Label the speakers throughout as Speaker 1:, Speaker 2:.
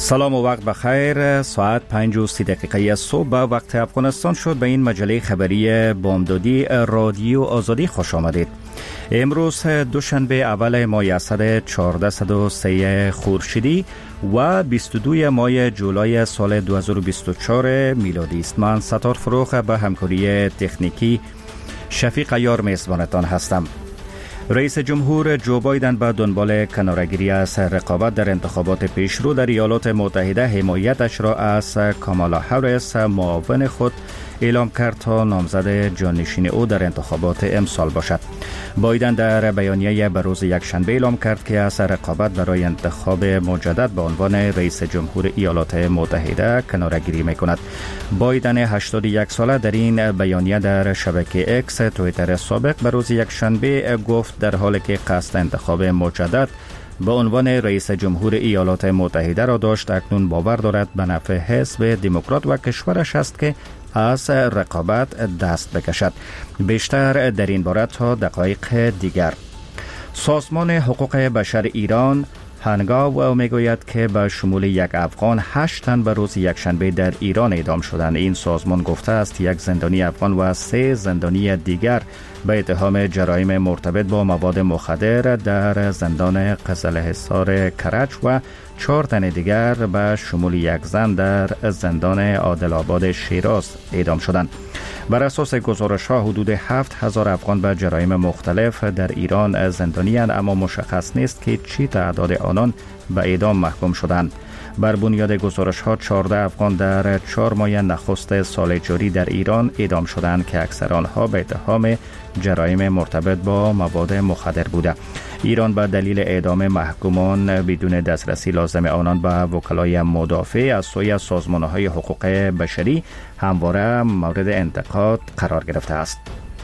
Speaker 1: سلام و وقت بخیر. ساعت 5:30 صبح به وقت افغانستان شد. به این مجله خبری بامدادی رادیو آزادی خوش آمدید. امروز دوشنبه اول ماه اسد 1403 خورشیدی و 22 ماه جولای سال 2024 میلادی است. من ستار فروخ به همکاری تکنیکی شفیق یار میزبانتان هستم. رئیس جمهور جو بایدن به دنبال کناره‌گیری از رقابت در انتخابات پیشرو در ایالات متحده حمایتش را از کامالا هریس معاون خود اعلام کرد تا نامزد جانشین او در انتخابات امسال باشد. بایدن در بیانیه به روز یکشنبه اعلام کرد که از رقابت برای انتخاب مجدد به عنوان رئیس جمهور ایالات متحده کناره‌گیری می‌کند. بایدن 81 ساله در این بیانیه در شبکه اکس توییتر سابق به روز یکشنبه گفت در حالی که قصد انتخاب مجدد به عنوان رئیس جمهور ایالات متحده را داشت، اکنون باور دارد به نفع حزب دموکرات و کشورش است که از رقابت دست بکشد. بیشتر در این باره تا دقایق دیگر. سازمان حقوق بشر ایران هنگاو میگوید که به شمول یک افغان 8 تن به روز یکشنبه در ایران اعدام شدند. این سازمان گفته است یک زندانی افغان و 3 زندانی دیگر به اتهام جرایم مرتبط با مواد مخدر در زندان قزلحصار کرج و 4 تن دیگر به شمول یک زن در زندان عادل‌آباد شیراز اعدام شدند. بر اساس گزارش‌ها حدود 7000 افغان به جرایم مختلف در ایران زندانی اند، اما مشخص نیست که چی تعداد آنان به اعدام محکوم شدند. بر بنیاد گزارش‌ها 14 افغان در 4 ماه نخست سال جاری در ایران اعدام شدند که اکثر آنها به اتهام جرایم مرتبط با مواد مخدر بوده. ایران به دلیل اعدام محکومان بدون دسترسی لازم آنان به وکلای مدافع از سوی سازمان‌های حقوق بشری همواره مورد انتقاد قرار گرفته است.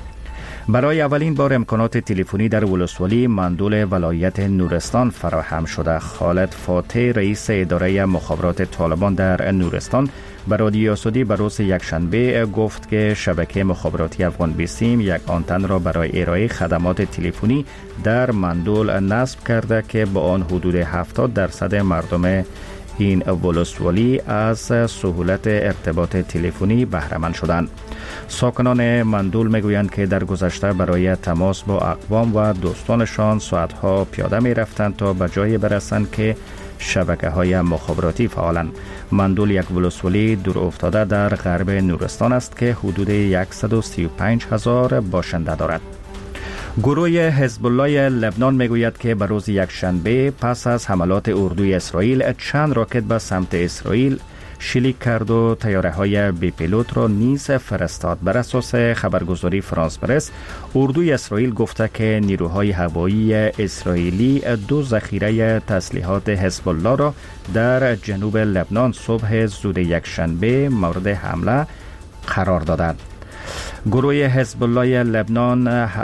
Speaker 1: برای اولین بار امکانات تلفنی در ولسوالی مندول ولایت نورستان فراهم شده. خالد فاتح رئیس اداره مخابرات طالبان در نورستان به رادیو آزادی به روز یکشنبه گفت که شبکه مخابراتی افغان بیسیم یک آنتن را برای ارائه خدمات تلفنی در مندول نصب کرده که با آن حدود 70% مردم این ولسوالی از سهولت ارتباط تلفنی بهره مند شدند. ساکنان مندول میگویند که در گذشته برای تماس با اقوام و دوستانشان ساعتها پیاده می رفتند تا به جایی برسند که شبکه‌های مخابراتی فعالند. مندول یک ولسوالی دور افتاده در غرب نورستان است که حدود 135,000 باشنده دارد. گروه حزب الله لبنان میگوید که به روز یکشنبه پس از حملات اردوی اسرائیل چند راکت به سمت اسرائیل شلیک کرد و طیاره‌های بی پیلوت را نیز فرستاد. بر اساس خبرگزاری فرانس پرس، اردوی اسرائیل گفته که نیروهای هوایی اسرائیلی 2 ذخیره تسلیحات حزب الله را در جنوب لبنان صبح زود یکشنبه مورد حمله قرار دادند. گروه حزب الله لبنان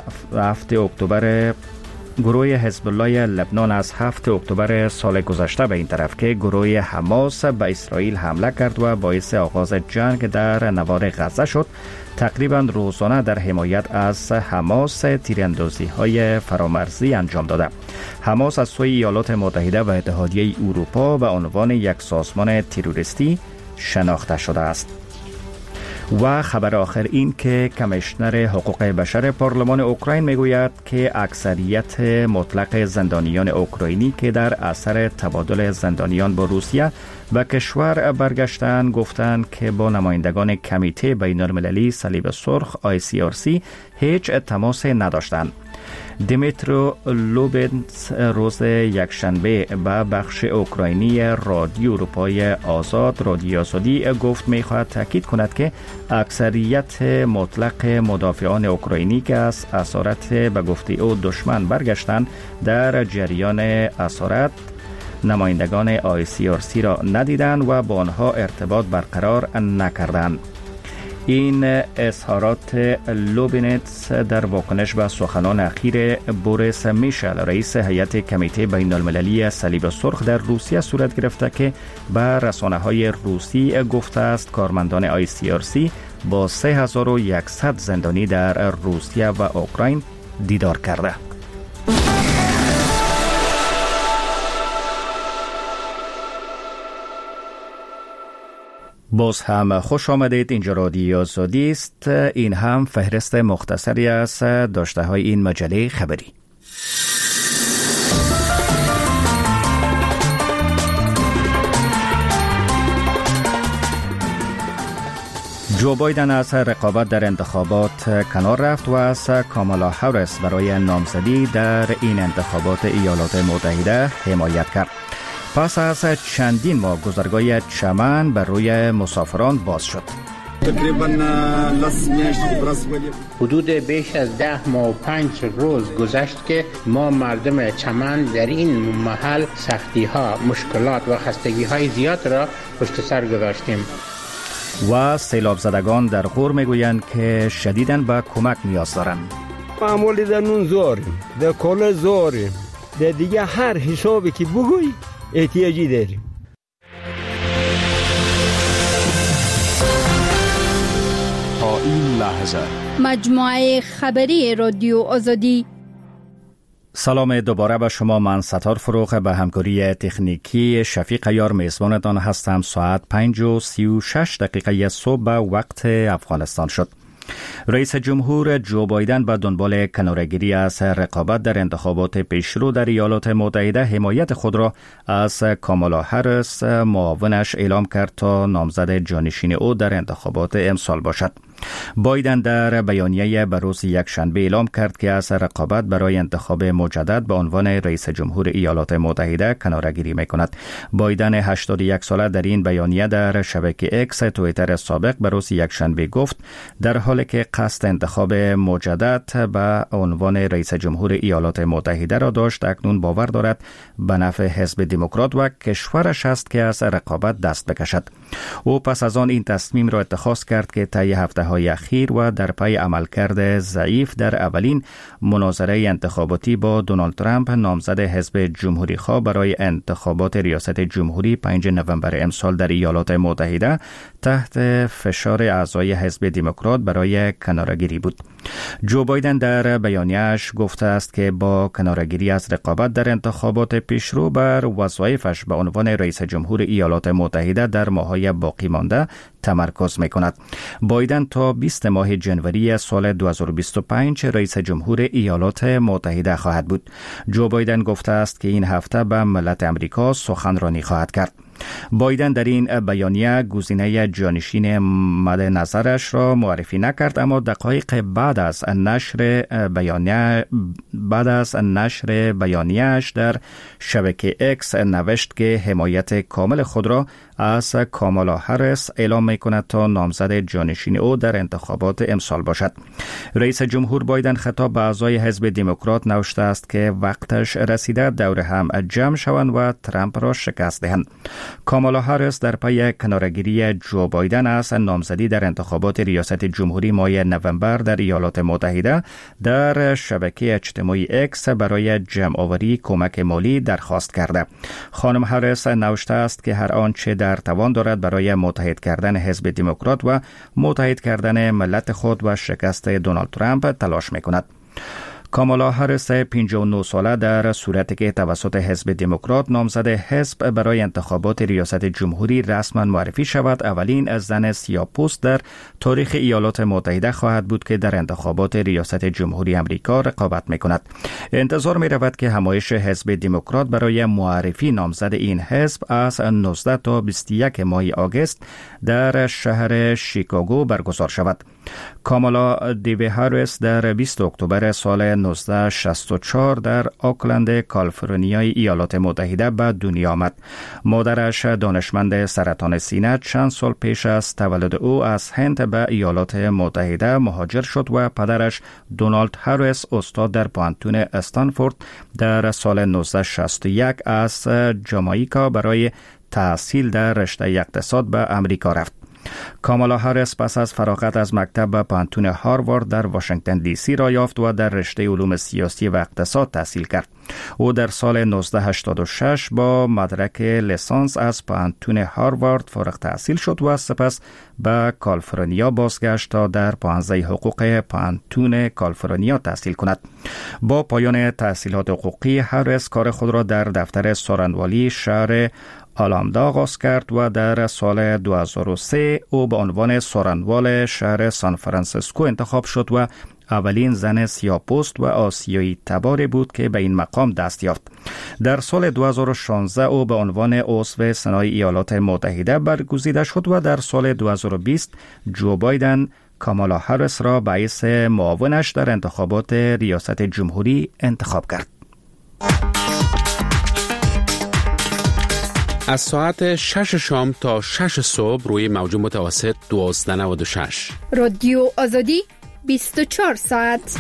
Speaker 1: از 7 اکتبر سال گذشته به این طرف که گروه حماس به اسرائیل حمله کرد و باعث آغاز جنگ در نوار غزه شد، تقریبا روزانه در حمایت از حماس تیراندازی‌های فرامرزی انجام داده. حماس از سوی ایالات متحده و اتحادیه اروپا به عنوان یک سازمان تروریستی شناخته شده است. و خبر آخر این که کمیشنر حقوق بشر پارلمان اوکراین میگوید که اکثریت مطلق زندانیان اوکراینی که در اثر تبادل زندانیان با روسیه به کشور برگشتند گفتند که با نمایندگان کمیته بین‌المللی صلیب سرخ ICRC هیچ تماس نداشتند. دیمیترو لوبنس روز یکشنبه به بخش اوکراینی رادیو اروپای آزاد رادیو آزادی گفت می‌خواهد تاکید کند که اکثریت مطلق مدافعان اوکراینی که از اسارت به گفته او دشمن برگشتند در جریان اسارت نمایندگان ICRC را ندیدند و با آنها ارتباط برقرار نکردند. این اظهارات لوبینتس در واکنش به سخنان اخیر بوریس میشل رئیس هیئت کمیته بین المللی صلیب سرخ در روسیه صورت گرفته که به رسانه‌های روسی گفته است کارمندان ICRC با 3100 زندانی در روسیه و اوکراین دیدار کرده. باز هم خوش آمدید. اینجا رادیو آزادی است. این هم فهرست مختصری از داشته های این مجله خبری. جو بایدن از رقابت در انتخابات کنار رفت و از کامالا هریس برای نامزدی در این انتخابات ایالات متحده حمایت کرد. پس از چندین ماه گذرگاه چمن بر روی مسافران باز شد.
Speaker 2: حدود بیش از 10 ماه و 5 روز گذشت که ما مردم چمن در این محل سختی ها، مشکلات و خستگی های زیاد را پشت سر گذاشتیم.
Speaker 1: و سیلاب زدگان در غور میگویند که شدیداً به کمک نیاز دارند.
Speaker 3: معمولی در نون زاریم، در کالا زاریم، در دیگه هر حسابی که بگوی احتیاجی داریم.
Speaker 4: تا این لحظه
Speaker 5: مجموعه خبری رادیو آزادی.
Speaker 1: سلام دوباره به شما. من ستار فروغ به همکاری تکنیکی شفیق یار میزبانتان هستم. ساعت 5:36 صبح به وقت افغانستان شد. رئیس جمهور جو بایدن به دنبال کناره‌گیری از رقابت در انتخابات پیشرو در ایالات متحده حمایت خود را از کامالا هریس معاونش اعلام کرد تا نامزد جانشین او در انتخابات امسال باشد. بایدن در بیانیه به روز یکشنبه اعلام کرد که از رقابت برای انتخاب مجدد به عنوان رئیس جمهور ایالات متحده کناره‌گیری می‌کند. بایدن 81 ساله در این بیانیه در شبکه اکس توییتر سابق به روز یکشنبه گفت در حالی که قصد انتخاب مجدد به عنوان رئیس جمهور ایالات متحده را داشت، اکنون باور دارد به نفع حزب دموکرات و کشورش است که از رقابت دست بکشد. او پس از آن این تصمیم را اتخاذ کرد که طی هفته‌های اخیر و در پی عملکرد ضعیف در اولین مناظره انتخاباتی با دونالد ترامپ نامزد حزب جمهوری خواه برای انتخابات ریاست جمهوری 5 نوامبر امسال در ایالات متحده تحت فشار اعضای حزب دموکرات برای کناره‌گیری بود. جو بایدن در بیانیه‌اش گفته است که با کناره‌گیری از رقابت در انتخابات پیشرو بر وظایفش به عنوان رئیس جمهور ایالات متحده در ماه‌های باقی مانده تمرکز می‌کند. بایدن تا 20 ماه جنوری سال 2025 رئیس جمهور ایالات متحده خواهد بود. جو بایدن گفته است که این هفته به ملت امریکا سخنرانی خواهد کرد. بایدن در این بیانیه گزینه جانشین مد نظرش را معرفی نکرد، اما دقایق بعد از نشر بیانیه‌اش در شبکه اکس نوشت که حمایت کامل خود را از کامالا هریس اعلام می‌کند تا نامزد جانشین او در انتخابات امسال باشد. رئیس جمهور بایدن خطاب به اعضای حزب دموکرات نوشته است که وقتش رسیده دور هم جمع شوند و ترامپ را شکست دهند. کامالا هریس در پی کناره‌گیری جو بایدن از نامزدی در انتخابات ریاست جمهوری ماه نوامبر در ایالات متحده در شبکه اجتماعی اکس برای جمع‌آوری کمک مالی درخواست کرده. خانم هریس نوشته است که هر آنچه در توان دارد برای متحد کردن حزب دموکرات و متحد کردن ملت خود و شکست دونالد ترامپ تلاش می‌کند. کامالا هریس 59 ساله در صورتی که توسط حزب دموکرات نامزد حزب برای انتخابات ریاست جمهوری رسما معرفی شود، اولین زن سیاه‌پوست در تاریخ ایالات متحده خواهد بود که در انتخابات ریاست جمهوری آمریکا رقابت می‌کند. انتظار می‌رود که همایش حزب دموکرات برای معرفی نامزد این حزب از 19 تا 21 ماه آگوست در شهر شیکاگو برگزار شود. کامالا دیوی هریس در 20 اکتبر سال 1964 در آکلند کالیفرنیای ایالات متحده به دنیا آمد. مادرش دانشمند سرطان سینه چند سال پیش از تولد او از هند به ایالات متحده مهاجر شد و پدرش دونالد هریس استاد در پانتون استنفورد در سال 1961 از جامائیکا برای تحصیل در رشته اقتصاد به امریکا رفت. کامالا هریس پس از فراغت از مکتب پانتون هاروارد در واشنگتن دی سی را یافت و در رشته علوم سیاسی و اقتصاد تحصیل کرد. او در سال 1986 با مدرک لیسانس از پانتون هاروارد فارغ تحصیل شد و سپس به کالیفرنیا بازگشت تا در پانزه حقوق پانتون کالیفرنیا تحصیل کند. با پایان تحصیلات حقوقی هریس کار خود را در دفتر سارنوالی شهر آلامدا آغاز کرد و در سال 2003 او به عنوان سارنوال شهر سان فرانسیسکو انتخاب شد و اولین زن سیاه‌پوست و آسیایی تباری بود که به این مقام دست یافت. در سال 2016 او به عنوان عضو سنای ایالات متحده برگزیده شد و در سال 2020 جو بایدن کامالا هریس را به حیث معاونش در انتخابات ریاست جمهوری انتخاب کرد.
Speaker 6: از ساعت 6 شام تا 6 صبح روی موج متوسط 1296
Speaker 5: رادیو آزادی 24 ساعت.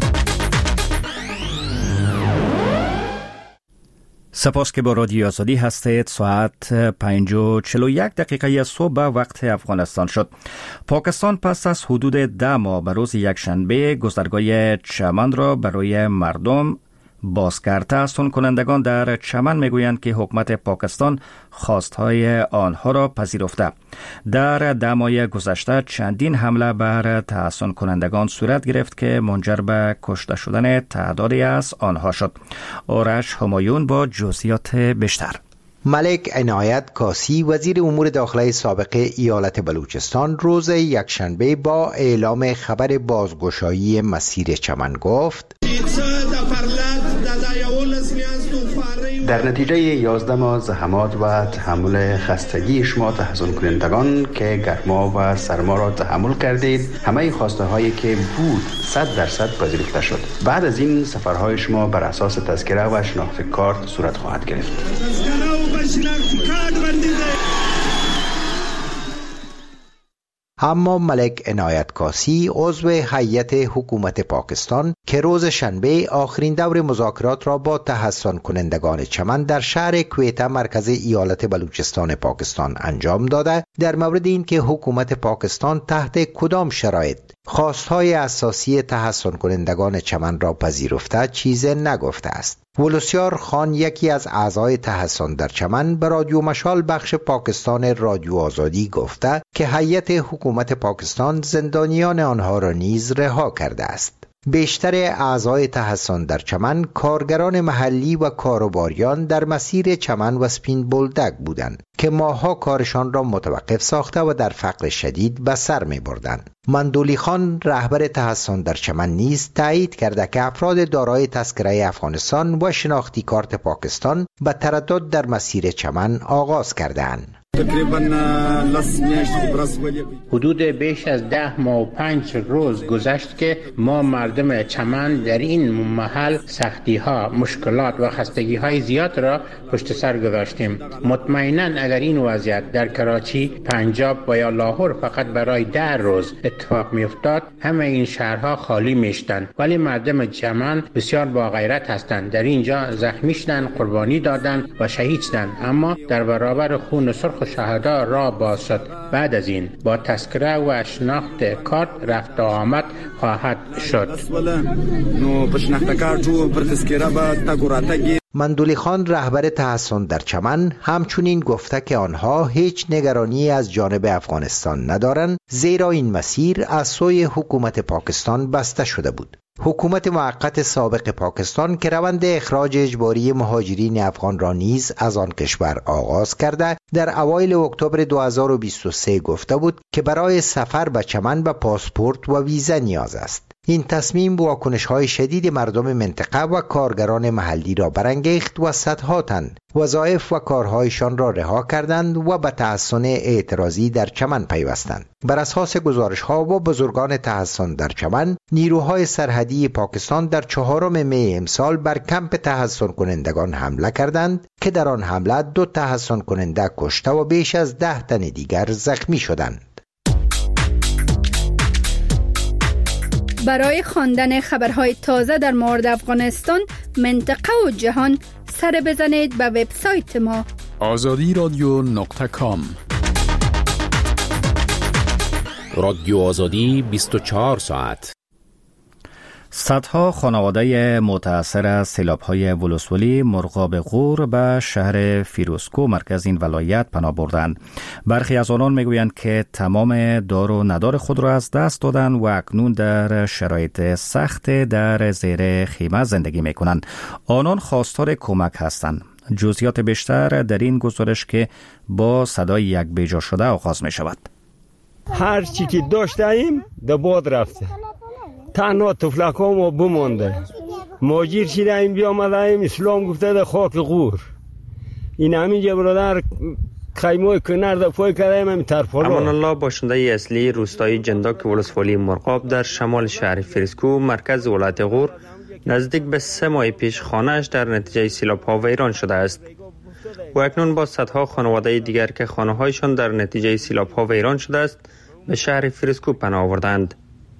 Speaker 1: سپاس که با رادیو آزادی هستید. ساعت 5:41 صبح وقت افغانستان شد. پاکستان پس از حدود 10 ماه به روز یکشنبه گذرگاه چمن را برای مردم باز کرد. تحصیل کنندگان در چمن میگویند که حکومت پاکستان خواستهای آنها را پذیرفته. در 10 ماه گذشته چندین حمله بر تحصیل کنندگان صورت گرفت که منجر به کشته شدن تعدادی از آنها شد. آرش همایون با جزئیات بیشتر.
Speaker 7: ملک عنایت کاسی وزیر امور داخلی سابق ایالت بلوچستان روز یکشنبه با اعلام خبر بازگشایی مسیر چمن گفت
Speaker 8: در نتیجه 11 ماه زحمات و تحمل خستگی شما تحصیل کنندگان که گرما و سرما را تحمل کردید، همه خواسته هایی که بود 100% پذیرفته شد. بعد از این سفرهای شما بر اساس تذکره و شناخت کارت صورت خواهد گرفت.
Speaker 7: اما ملک عنایت کاسی عضو هیئت حکومت پاکستان که روز شنبه آخرین دور مذاکرات را با تحصیل کنندگان چمن در شهر کویته مرکز ایالت بلوچستان پاکستان انجام داده، در مورد این که حکومت پاکستان تحت کدام شرایط خواستهای اساسی تحصیل کنندگان چمن را پذیرفته چیزی نگفته است. ولوسیار خان یکی از اعضای تحصیل در چمن به رادیو مشال بخش پاکستان رادیو آزادی گفته که هیئت حکومت پاکستان زندانیان آنها را نیز رها کرده است. بیشتر اعضای تحصیل در چمن کارگران محلی و کاروباریان در مسیر چمن و سپین بولدک بودند که ماها کارشان را متوقف ساخته و در فقر شدید به سر می بردند. مندولی خان رهبر تحصیل در چمن نیز تایید کرده که افراد دارای تذکره افغانستان و شناختی کارت پاکستان به تردد در مسیر چمن آغاز کردند.
Speaker 2: حدود بیش از 10 ماه و 5 روز گذشت که ما مردم چمن در این محل سختی ها، مشکلات و خستگی های زیاد را پشت سر گذاشتیم. مطمئناً اگر این وضعیت در کراچی، پنجاب و یا لاهور فقط برای 10 روز اتفاق می افتاد، همه این شهرها خالی می شدند. ولی مردم چمن بسیار با غیرت هستند. در اینجا زخمی شدند، قربانی دادند و شهید شدند، اما در برابر خون سرخ شهدا را باز شد. بعد از این با تذکره و شناخت کارت رفت و آمد خواهد شد.
Speaker 7: مندولی خان رهبر تحصیل در چمن همچنین گفته که آنها هیچ نگرانی از جانب افغانستان ندارند، زیرا این مسیر از سوی حکومت پاکستان بسته شده بود. حکومت موقت سابق پاکستان که روند اخراج اجباری مهاجرین افغان را نیز از آن کشور آغاز کرده، در اوایل اکتبر 2023 گفته بود که برای سفر به چمن به پاسپورت و ویزا نیاز است. این تصمیم واکنش‌های شدید مردم منطقه و کارگران محلی را برانگیخت و صدها تن وظایف و کارهایشان را رها کردند و به تحصن اعتراضی در چمن پیوستند. بر اساس گزارش‌ها و بزرگان تحصن در چمن، نیروهای سرحدی پاکستان در 4 می امسال بر کمپ تحصن کنندگان حمله کردند که در آن حمله 2 تحصن کننده کشته و بیش از 10 تن دیگر زخمی شدند.
Speaker 5: برای خواندن خبرهای تازه در مورد افغانستان، منطقه و جهان، سر بزنید به وبسایت ما
Speaker 4: azadiradio.com.
Speaker 6: رادیو آزادی 24 ساعت.
Speaker 1: صدها خانواده متاثر از سیلاب‌های ولسوالی مرغاب غور به شهر فیروزکوه مرکز این ولایت پناه بردند. برخی از آنان میگویند که تمام دار و ندار خود را از دست دادند و اکنون در شرایط سخت در زیر خیمه زندگی میکنند. آنان خواستار کمک هستند. جزئیات بیشتر در این گزارش که با صدای یک بیجا شده آغاز می شود.
Speaker 3: هر چی که داشتیم در باد رفته، تنها تفلکام ما بمانده. ماجیر شدیم بیامدیم، اسلام گفته در خاک غور. این همینجا برادر خیمه کنار در پای کردیم همین ترپالا.
Speaker 9: امان الله باشنده اصلی روستای جنداک ولسوالی مرغاب در شمال شهر فریسکو مرکز ولایت غور نزدیک به 3 ماه پیش خانه‌اش در نتیجه سیلاب‌ها ویران شده است. و اکنون با صدها خانواده دیگر که خانه‌هایشان در نتیجه سیلاب‌ها ویران شده است به شهر فریسکو پناه آوردند.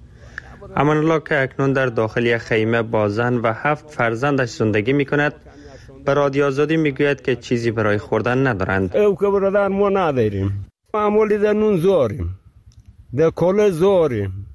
Speaker 9: امان الله که اکنون در داخل یک خیمه با زن و 7 فرزندش زندگی می‌کند به رادیو آزادی میگوید که چیزی برای خوردن ندارند.
Speaker 3: او که برادر ما نداریم. معمولی در نون زاریم، در کالا زاریم،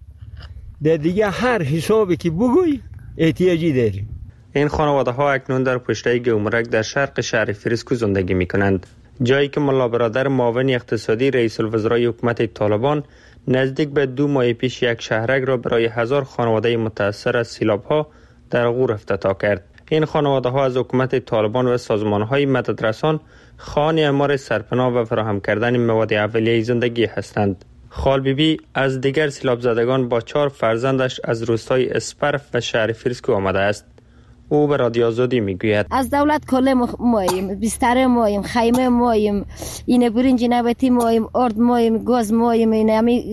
Speaker 3: در دیگه هر حسابی که بگوی احتیاجی داریم.
Speaker 9: این خانواده ها اکنون در پشته گومرک در شرق شهر فریسکو زندگی می کنند، جایی که ملا برادر معاون اقتصادی رئیس الوزرای حکومت طالبان نزدیک به 2 ماه پیش یک شهرک را برای 1000 خانواده متاثر از سیلاب ها در غور افتتاح کرد. این خانواده ها از حکومت طالبان و سازمان های مددرسان خواهان اعمار سرپناه و فراهم کردن مواد اولیه زندگی هستند. خال بیبی از دیگر سیلاب زدگان با 4 فرزندش از روستای اسپرف و شهر فریسکو آمده است. او به رادیو آزادی میگوید
Speaker 10: از دولت کله مایم، بستر مایم، خیمه مایم، این برنج نباتی مایم، ارد مایم، گاز مایم، این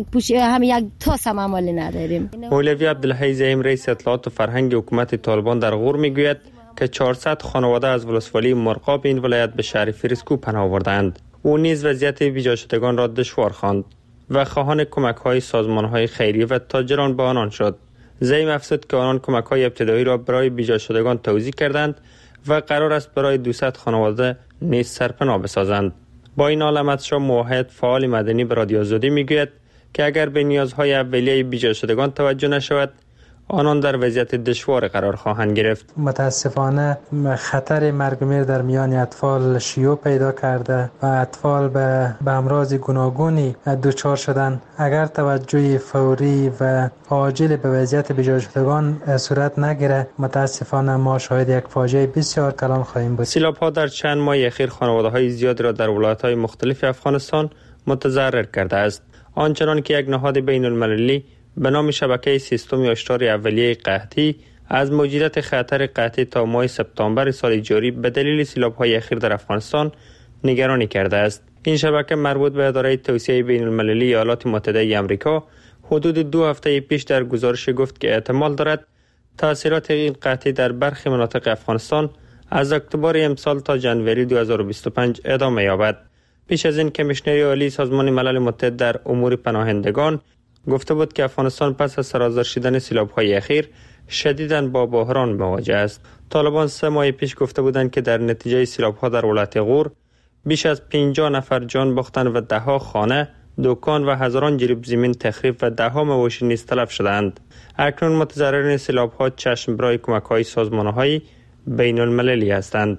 Speaker 10: هم یک تاس هم عملی نداریم.
Speaker 9: مولوی عبدالحی زعیم رئیس اطلاعات و فرهنگ حکومت طالبان در غور میگوید که 400 خانواده از ولسوالی مرغاب این ولایت به شهر فریسکو پناه آوردند. او نیز وضعیت بیجا شدگان را دشوار خواند و خواهان کمک‌های سازمان‌های خیریه و تاجران به آنان شد. زعیم افزود که آنان کمک‌های ابتدایی را برای بیجا شدگان توزیع کردند و قرار است برای 200 خانواده نیز سرپناه بسازند. با این حال احمد شاه موحد فعال مدنی به رادیو آزادی میگوید که اگر به نیازهای اولیه بیجا شدگان توجه نشود آنان در وضعیت دشوار قرار خواهند گرفت.
Speaker 11: متاسفانه خطر مرگ و میر در میان اطفال شیوع پیدا کرده و اطفال به امراض گوناگونی دچار شدن. اگر توجه فوری و عاجل به وضعیت بیجا شدگان صورت نگیره متاسفانه ما شاهد یک فاجعه بسیار کلان خواهیم بود.
Speaker 9: سیلاب‌ها در چند ماه اخیر خانواده‌های زیادی را در ولایت‌های مختلف افغانستان متضرر کرده است. آنچنان که یک نهاد بین‌المللی به نام شبکه سیستم هشدار اولیه قحطی از موجودیت خطر قحطی تا ماه سپتامبر سال جاری به دلیل سیلاب‌های اخیر در افغانستان نگرانی کرده است. این شبکه مربوط به اداره توسعه بین‌المللی ایالات متحده آمریکا حدود 2 هفته پیش در گزارش گفت که احتمال دارد تاثیرات این قحطی در برخی مناطق افغانستان از اکتبر امسال تا جنوری 2025 ادامه یابد. پیش از این کمیشنر عالی سازمان ملل متحد در امور پناهندگان گفته بود که افغانستان پس از سرازیر شدن سیلاب‌های اخیر شدیداً با بحران مواجه است. طالبان 3 ماه پیش گفته بودند که در نتیجه سیلاب‌ها در ولایت غور بیش از 50 نفر جان باختند و 10 خانه، دکان و هزاران جریب زمین تخریب و 10 مواشی نیز تلف شدند. اکنون متضررین سیلاب‌ها چشم برای کمک‌های سازمان‌های بین‌المللی هستند.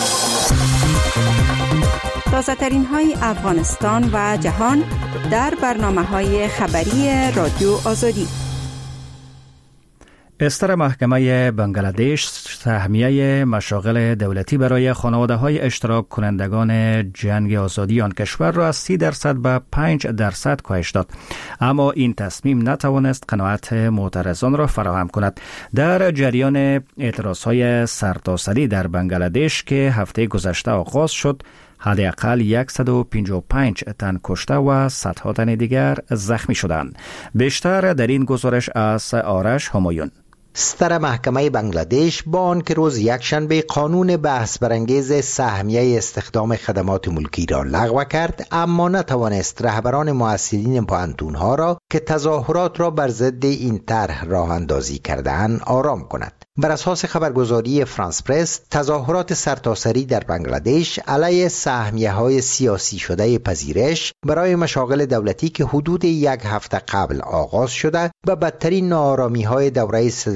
Speaker 12: تازه‌ترین های افغانستان و جهان در برنامه‌های خبری رادیو آزادی.
Speaker 1: استر محکمه بنگلادش سهمیه مشاغل دولتی برای خانواده‌های اشتراک کنندگان جنگ آزادی آن کشور را از 30% به 5% کاهش داد، اما این تصمیم نتوانست قناعت معترضان را فراهم کند. در جریان اعتراضهای سرتاسری در بنگلادش که هفته گذشته آغاز شد، حداقل 155 تن کشته و صدها تن دیگر زخمی شدند. بیشتر در این گزارش از آرش همایون.
Speaker 7: ستر محکمه بنگلادش با آنکه روز یکشنبه قانون بحث برانگیز سهمیه استخدام خدمات ملکی را لغو کرد، اما نتوانست رهبران مؤثرین پوهنتون‌ها را که تظاهرات را بر ضد این طرح راه اندازی کرده‌اند آرام کند. بر اساس خبرگزاری فرانس پرس، تظاهرات سرتاسری در بنگلادش علیه سهمیه‌های سیاسی شده پذیرش برای مشاغل دولتی که حدود 1 هفته قبل آغاز شده و بدترین ناآرامی‌های دوره صدا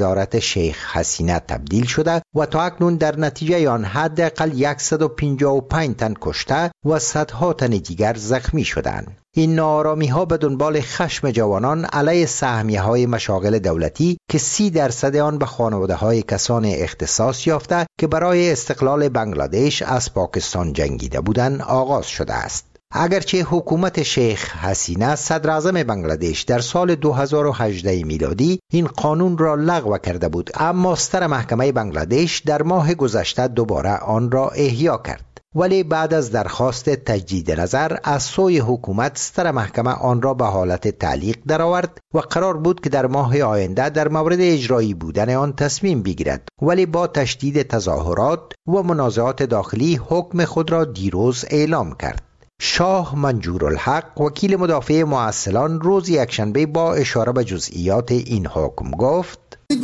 Speaker 7: وزارت شیخ حسینه تبدیل شده و تا اکنون در نتیجه آن حداقل 155 تن کشته و صدها تن دیگر زخمی شدند. این ناآرامی‌ها به دنبال خشم جوانان علیه سهمیه‌های مشاغل دولتی که 30% آن به خانواده‌های کسان اختصاص یافته که برای استقلال بنگلادش از پاکستان جنگیده بودند آغاز شده است. اگرچه حکومت شیخ حسینه صدر اعظم بنگلادش در سال 2018 میلادی این قانون را لغو کرده بود، اما ستر محکمه بنگلادش در ماه گذشته دوباره آن را احیا کرد. ولی بعد از درخواست تجدید نظر از سوی حکومت ستر محکمه آن را به حالت تعلیق درآورد و قرار بود که در ماه آینده در مورد اجرایی بودن آن تصمیم بگیرد، ولی با تشدید تظاهرات و منازعات داخلی حکم خود را دیروز اعلام کرد. شاه منجورالحق وکیل مدافع معسلان روز یکشنبه با اشاره به جزئیات این حکم گفت: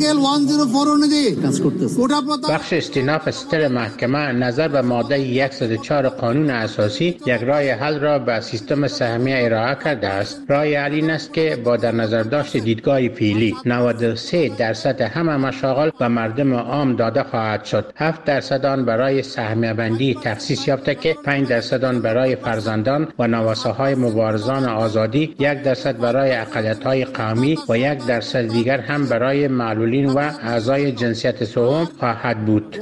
Speaker 2: بخش استیناف ستر محکمه نظر به ماده 104 قانون اساسی یک راه حل را به سیستم سهمیه ارائه کرده است. راه حل این است که با در نظر داشت دیدگاه فعلی 93% همه مشاغل به مردم عام داده خواهد شد. 7% آن برای سهمیه بندی تخصیص یافته که 5% آن برای فرزندان و نواسه های مبارزان آزادی، 1% برای اقلیت‌های قومی و 1% دیگر هم برای معلولین و اعضای جنسیت سوم خواهد بود.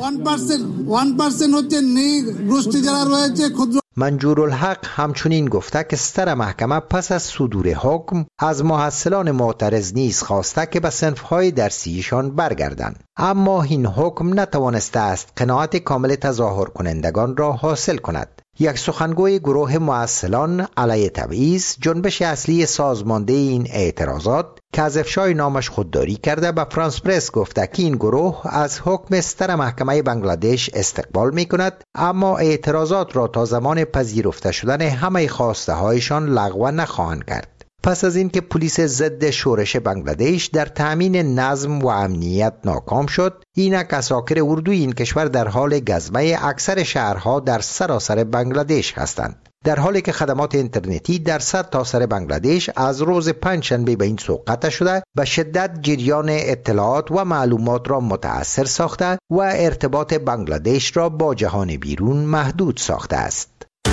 Speaker 7: منجورالحق همچنین گفته که ستر محکمه پس از صدور حکم از محصلان معترض نیز خواسته که به صنف‌های درسیشان برگردند، اما این حکم نتوانسته است قناعت کامل تظاهر کنندگان را حاصل کند. یک سخنگوی گروه معسلان علیه تبعیض، جنبش اصلی سازمانده این اعتراضات که از افشای نامش خودداری کرده، به فرانس پرس گفته که این گروه از حکم ستر محکمه بنگلادش استقبال می کند، اما اعتراضات را تا زمان پذیرفته شدن همه خواسته هایشان لغو نخواهند کرد. پس از اینکه پلیس ضد شورش بنگلادش در تامین نظم و امنیت ناکام شد، اینک اساکر اردوی این کشور در حال گزمه اکثر شهرها در سراسر بنگلادش هستند، در حالی که خدمات اینترنتی در سرتاسر بنگلادش از روز پنجشنبه به این سو قطع شده به شدت جریان اطلاعات و معلومات را متأثر ساخته و ارتباط بنگلادش را با جهان بیرون محدود ساخته است.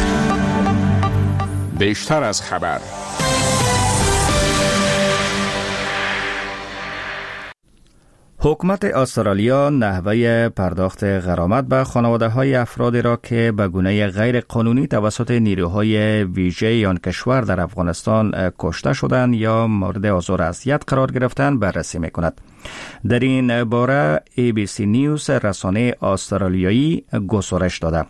Speaker 4: بیشتر از خبر.
Speaker 1: حکومت استرالیا نحوه پرداخت غرامت به خانواده‌های افرادی را که به گونه غیر قانونی توسط نیروهای ویژه آن کشور در افغانستان کشته شدند یا مورد آزار و اذیت قرار گرفتند بررسی می‌کند. در این باره ABC نیوز رسانه استرالیایی گزارش داده.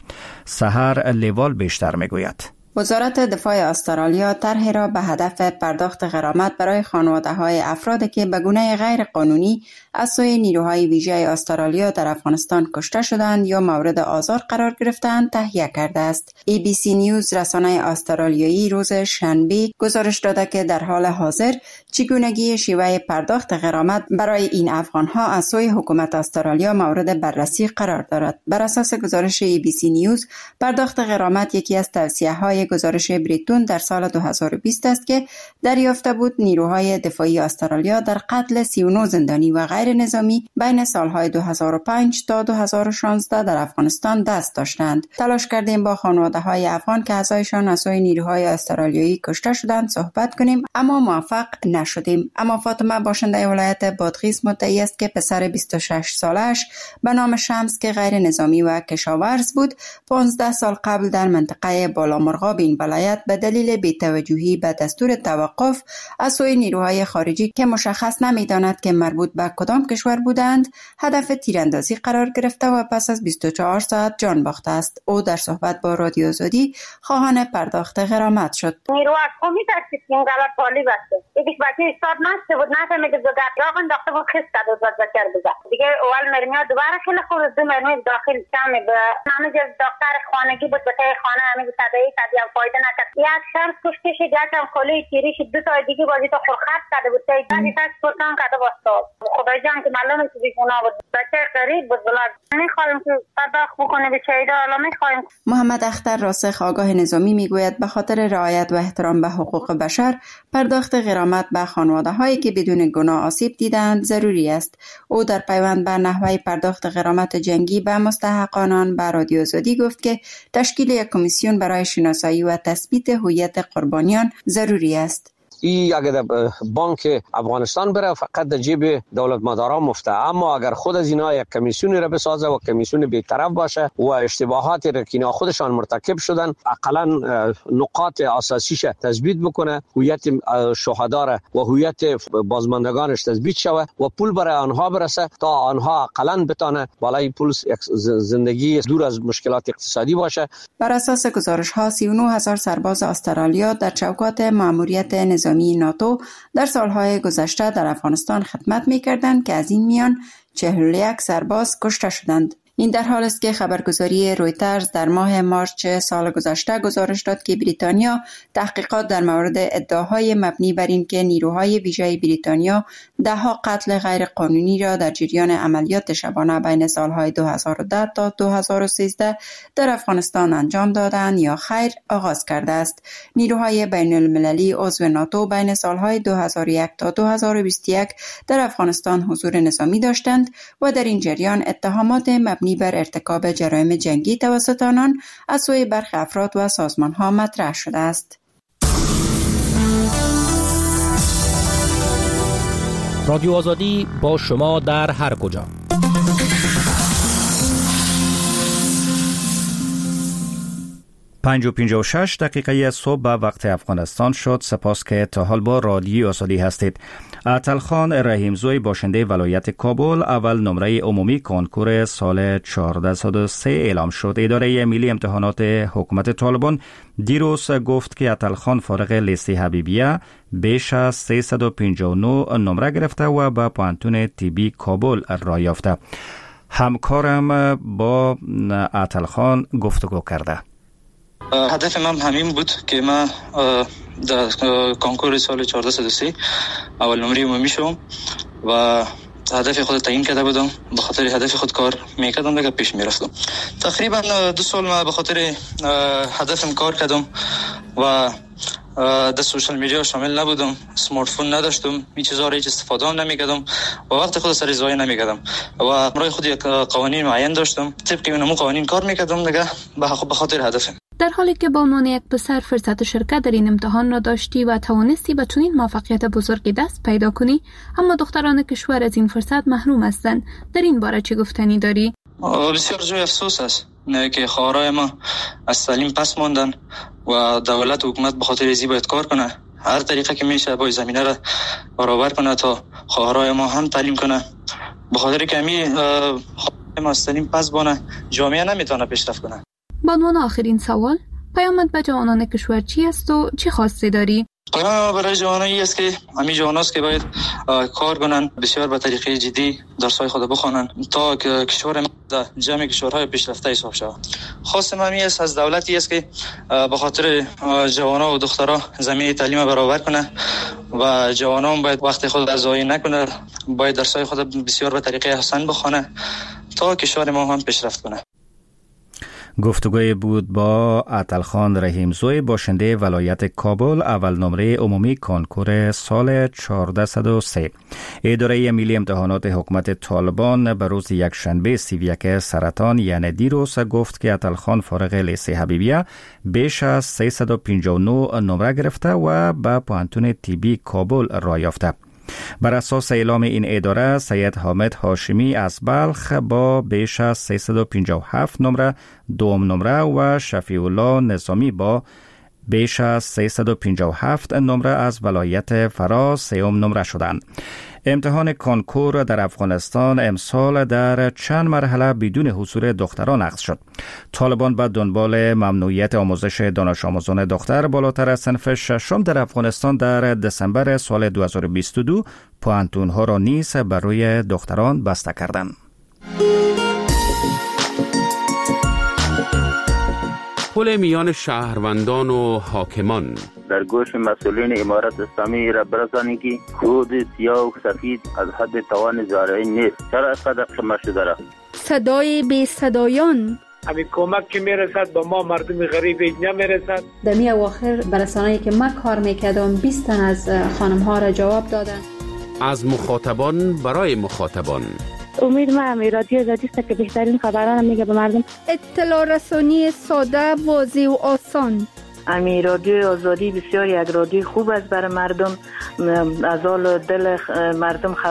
Speaker 1: سحر لیوال بیشتر می‌گوید.
Speaker 12: وزارت دفاع استرالیا طرحی را به هدف پرداخت غرامت برای خانواده‌های افرادی که به گونه غیر قانونی از سوی نیروهای ویژه استرالیا در افغانستان کشته شدند یا مورد آزار قرار گرفتند تهیه کرده است. ABC نیوز رسانه استرالیایی روز شنبه گزارش داده که در حال حاضر چگونگی شیوه پرداخت غرامت برای این افغانها از سوی حکومت استرالیا مورد بررسی قرار دارد. بر اساس گزارش ABC نیوز، پرداخت غرامت یکی از توصیه‌های گزارش بریتون در سال 2020 است که دریافته بود نیروهای دفاعی استرالیا در قتل 39 زندانی و غیر نظامی بین سالهای 2005 تا 2016 در افغانستان دست داشتند. تلاش کردیم با خانواده‌های افغان که اعضایشان از سوی نیروهای استرالیایی کشته شدند صحبت کنیم، اما موفق نشدیم. اما فاطمه باشنده ولایت بادغیس مدعی است که پسر 26 سالش به نام شمس که غیر نظامی و کشاورز بود 15 سال قبل در منطقه بالامرغاب این ولایت به دلیل بی‌توجهی به دستور توقف از سوی نیروهای خارجی که مشخص نمی‌داند که مربوط به کدام کشور بودند هدف تیراندازی قرار گرفته و پس از 24 ساعت جان باخته است. او در صحبت با رادیو آزادی خواهان پرداخت غرامت شد.
Speaker 13: نیرو از قومی ترسید که این غلط پالی بسته. یکیش بچه استاد نشته بود، نفهمیده بود گرگاق انداخته بود خیست کرده بود بچه رو بزن. دیگه اول مرمیات دوباره خیلی خوب دو مرمی داخل کمی به همه جز دکتر خانگی بود به تای خانه همه تدایی کردیم فایده نکرد. یک شخص کشته شد، یکم خاله تیریش، دو تا دیگه بازی تا خورخط کرده بود. تا بعدی تاش پرتان کرده باستاد. خدای جان که معلومه که بیگناه بود. بچه غریب بود بلاد. می‌خوایم که پرداخت بکنه به چیدا الان می‌خوایم.
Speaker 12: محمد اختر راسخ آگاه نظامی میگوید به خاطر رعایت و احترام به حقوق بشر پرداخت غرامت به خانواده هایی که بدون گناه آسیب دیدند ضروری است. او در پیوند به نحوه پرداخت غرامت جنگی به مستحقان به رادیو آزادی گفت که تشکیل یک کمیسیون برای شناسایی و تثبیت هویت قربانیان ضروری است.
Speaker 14: این اگر بانک افغانستان بره فقط در جیب دولت مداران مفته، اما اگر خود از اینا یک کمیسیونی را بسازه و کمیسیون بی‌طرف باشه و اشتباهاتی را که اینا خودشان مرتکب شدن اقلا نقاط اساسیش تثبیت بکنه، هویت شهدا را و هویت بازماندگانش تثبیت شود و پول برای آنها برسه تا آنها اقلا بتونه بالای پول زندگی دور از مشکلات اقتصادی باشه.
Speaker 12: بر اساس گزارش ها 39,000 سرباز استرالیا در چوکات ماموریت نظامی ناتو در سالهای گذشته در افغانستان خدمت می‌کردند که از این میان 41 سرباز کشته شدند. این در حال است که خبرگزاری رویترز در ماه مارچ سال گذشته گزارش داد که بریتانیا تحقیقات در مورد ادعاهای مبنی بر این که نیروهای ویژه بریتانیا ده‌ها قتل غیر قانونی را در جریان عملیات شبانه بین سالهای 2010 تا 2013 در افغانستان انجام دادند یا خیر آغاز کرده است. نیروهای بین المللی عضو ناتو بین سالهای 2001 تا 2021 در افغانستان حضور نظامی داشتند و در این جریان اتهامات مبنی بر ارتکاب جرایم جنگی توسط آنان از سوی برخی افراد و سازمان‌ها مطرح شده است.
Speaker 15: رادیو آزادی با شما در هر کجا.
Speaker 1: پنج و 56 دقیقه صبح به وقت افغانستان شد. سپاس که تا حال با رادیو آزادی هستید. عطلخان رحیمزوی باشنده ولایت کابل اول نمره عمومی کنکور سال 1403 اعلام شد. اداره ملی امتحانات حکومت طالبان دیروز گفت که عطلخان فارغ لیست حبیبیه بیش از 359 نمره گرفته و به پوهنتون طبی کابل راه یافته. همکارم با عطلخان گفتگو کرده.
Speaker 16: هدف من همین بود که من در کنکور سال 1403 اول نمره عمومی شدم و هدف خود تعیین کرده بودم. به خاطر هدف خود کار میکردم دیگه پیش میرفتم. تقریبا 2 سال من به خاطر هدفم کار کردم و در سوشال میدیا شامل نبودم، اسمارت فون نداشتم، این چیزا رو هیچ استفاده هم نمیکردم و وقت خود سر ضایع نمیکردم و برای خود یک قوانین معین داشتم، طبق اون قوانین کار میکردم دیگه به خاطر هدفم.
Speaker 17: در حالی که به عنوان یک پسر فرصت شرکت در این امتحان را داشتی و توانستی به چنین موفقیت بزرگی دست پیدا کنی، اما دختران کشور از این فرصت محروم هستند. در این باره چه گفتنی داری؟
Speaker 16: بسیار جای افسوس است که خواهرای ما از تعلیم پس ماندن و دولت و حکومت به خاطر ازی باید کار کنه. هر طریقه که میشه باید زمینه را برابر کنه تا خواهرای ما هم تعلیم کنه. به خاطر که ما از تعلیم پس بانه جامعه نمیتونه پیشرفت کنه.
Speaker 17: با عنوان آخرین سوال، پیامت به جوانان کشور چی است و چی خواسته داری؟
Speaker 16: پیام برای جوانایی است که همین جواناست که باید کار کنن، بسیار به طریقه جدی درس‌های خود بخونن تا که کشور در جمع کشورهای پیشرفته حساب شود. خواست من است از دولتی است که به خاطر جوانا و دخترها زمینه تعلیم برابر کنه و جوانان باید وقت خود را ضایع نکنه، باید درس‌های خود بسیار به طریقه حسن بخونه تا کشور ما هم پیشرفت کنه.
Speaker 1: گفتگوی بود با عطلخان رحیمزوی باشنده ولایت کابل اول نمره عمومی کنکور سال 1403. اداره ملی امتحانات حکومت طالبان به روز یکشنبه 31 سرطان یعنی دیروز گفت که عطلخان فارغ لیست حبیبیه بیش از 359 نمره گرفته و به پوهنتون طبی کابل راه یافته. بر اساس اعلام این اداره، سید حامد هاشمی از بلخ با بیش از 357 نمره دوم نمره و شفیع الله نظامی با بیش از 357 نمره از ولایت فراز سوم نمره شدند. امتحان کنکور در افغانستان امسال در چند مرحله بدون حضور دختران عقد شد. طالبان به دنبال ممنوعیت آموزش دانش آموزان دختر بالاتر از صنف ششم در افغانستان در دسامبر سال 2022 پوهنتون‌ها را نیز بر روی دختران بسته کردند.
Speaker 6: پل میان شهروندان و حاکمان
Speaker 18: در گوش مسئولین امارت اسلامی را برسانید که خود سیاه و سفید از حد توان زارعین نیست. چرا اینقدر خمه شده را؟
Speaker 5: صدای بی صدایان
Speaker 19: همین کمک که میرسد به ما مردم غریب نمیرسد.
Speaker 20: در می اواخر برسانه‌ای که من کار میکردم 20 تن از خانم ها را جواب دادن.
Speaker 6: از مخاطبان برای مخاطبان.
Speaker 21: امید ما همی رادیو آزادی است که بهترین خبران میگه به مردم.
Speaker 5: اطلاع رسانی ساده، واضح و آسان.
Speaker 22: امی رادیو آزادی بسیار یک رادیو خوب است برای مردم، از حال دل مردم خبر